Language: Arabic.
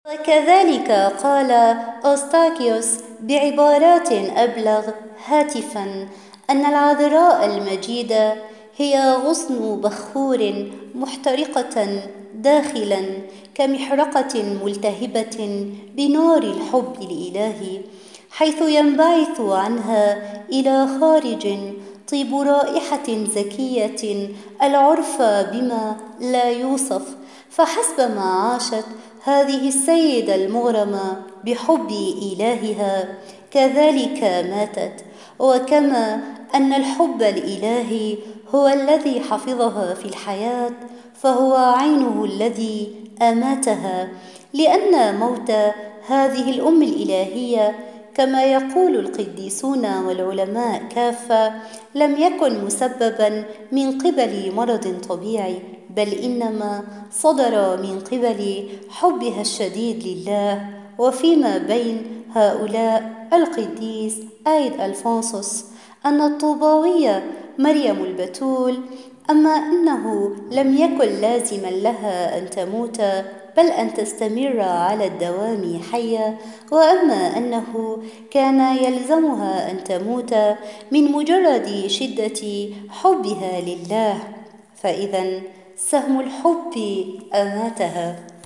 وكذلك قال أوستاكيوس بعبارات أبلغ هاتفا أن العذراء المجيدة هي غصن بخور محترقة داخلا كمحرقة ملتهبة بنار الحب الإلهي، حيث ينبعث عنها إلى خارج طيب رائحة زكية العرف بما لا يوصف. فحسب ما عاشت هذه السيدة المغرمة بحب إلهها كذلك ماتت، وكما أن الحب الإلهي هو الذي حفظها في الحياة فهو عينه الذي أماتها، لأن موت هذه الأم الإلهية كما يقول القديسون والعلماء كافة لم يكن مسببا من قبل مرض طبيعي، بل إنما صدر من قبل حبها الشديد لله. وفيما بين هؤلاء القديس آيد ألفونسوس أن الطوباوية مريم البتول، أما أنه لم يكن لازما لها أن تموت بل أن تستمر على الدوام حية، وأما أنه كان يلزمها أن تموت من مجرد شدة حبها لله، فإذا سهم الحب أماتها.